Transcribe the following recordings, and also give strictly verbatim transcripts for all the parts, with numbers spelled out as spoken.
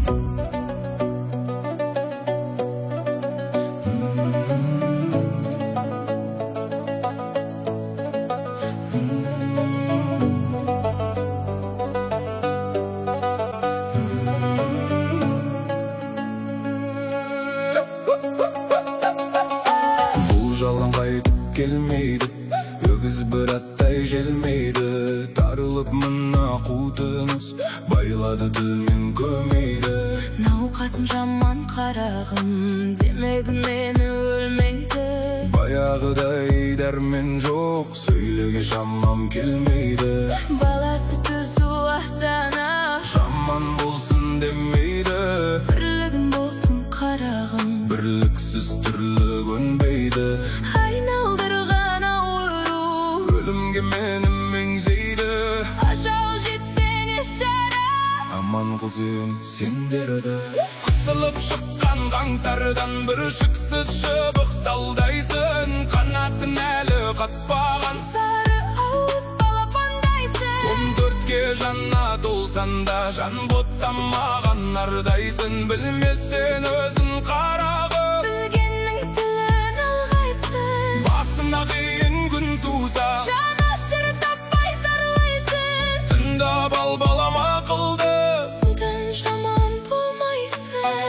Жаланға етіп келмейді, өгіз бір аттай желмейді. Тарылып мына қутыңыз, байлады тілмен көмейді. Науқасым жаман қарағым, демегін мені өлмейді. Баяғыдай дәрмен жоқ, сөйлеге шамам келмейді. Баласы түзу ақтана, жаман болсын демейді. бірлігін болсын қарағым, бірліксіз түрлі көнбейді. Айналдырған ауру, өлімге мені меңзейді. ажал жетсе не шара, аман құзен сендерді. Қысылып шыққан қаңтардан бір шықсыз шыбықталдайсың. Қанатын әлі қатпаған сары ауыз балапандайсың. он төртке жанна толсан да жан боттамаған нардайсың. Білмесен өзін қарағым, білгеннің тілін алғайсың. басына қиын күн туса, жанашыр таппай зарлайсың. тыңдап ал балам ақылды, бұдан жаман болмайсың.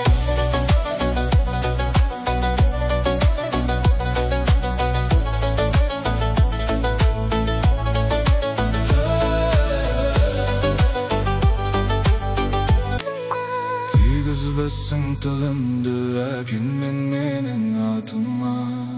тигізбесің тілімді әкең мен менің атыма.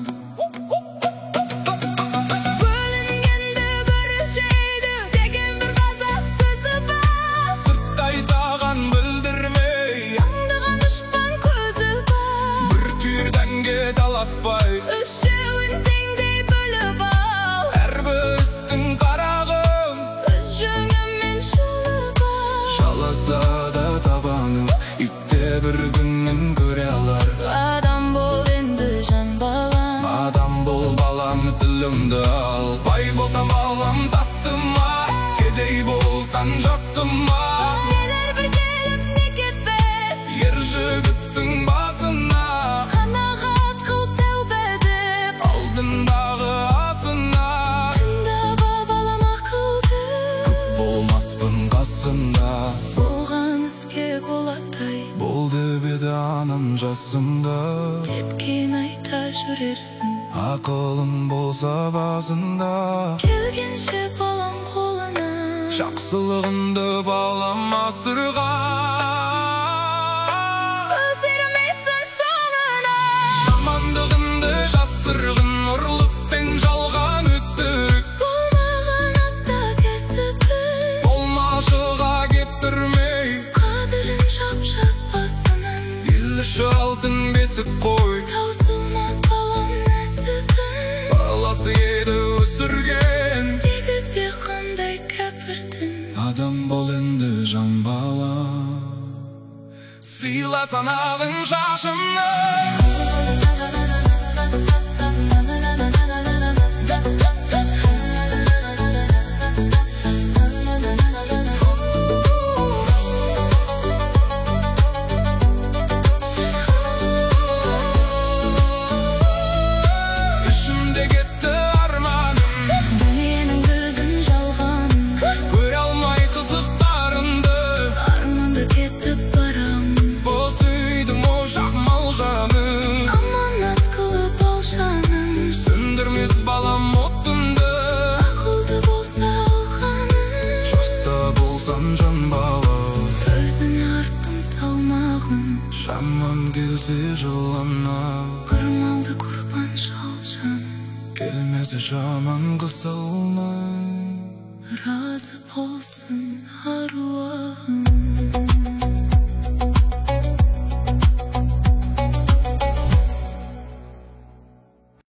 Бөлінгенді бір жейді деген бір қазақ сөзі бар. Сырттай саған білдірмей, аңдыған ұшпан көзі бар. бір түйір дәнге таласпай, үшеуін теңдей бөліп ал. әрбір істің қарағым, өз жөнімен жұлып ал. жаласа да табаным, итте бір күнін көре алар. Адам бол енді жан балам, Адам бол балам, тілімді ал. Бай болсам балам тасыма, кедей болсан жасыма. нелер бір келіп не кетпес, Ер жігіттің басына, қанағат қыл тәубе деп. алдындағы асына. тыңдап ал балам ақылды, Болмаспын қасында, болған іске болаттай. бол деп еді анам жасымда. тепкен айта жүрерсің, Ақылым болса басында, келгенше балам қолына. жақсылығынды балам асырға. Өзгермейсің соңына, Жамандығынды жасырғын, ұрлық пен жалған өттірік. болмаған атта кесіпін. Болмашыға кеттірмей, қадірін жап жас басының, ел іші алтын бесік қой. таусылмас балам нәсібін. Баласы еді өсірген, тигізбе қандай кәпірдің. адам бол енді жан бала. Сыйла санағын шашымны, ішімде кетті арманым, дүниенің гүлдің жалғанын, көре алмай қызықтарымды. арманды кетіп барамын. Бос үйдің ошақ малжанын, аманат қылып ал жаным, сөндірмес балам отымды. ақылды болса алғаным. Жаста болсам жан бала, өзіңе арттым салмағын, шамам келсе жылана. қырмалды құрбан шал жаным, Келмесі жаман қысылмай, разы болсын аруағым.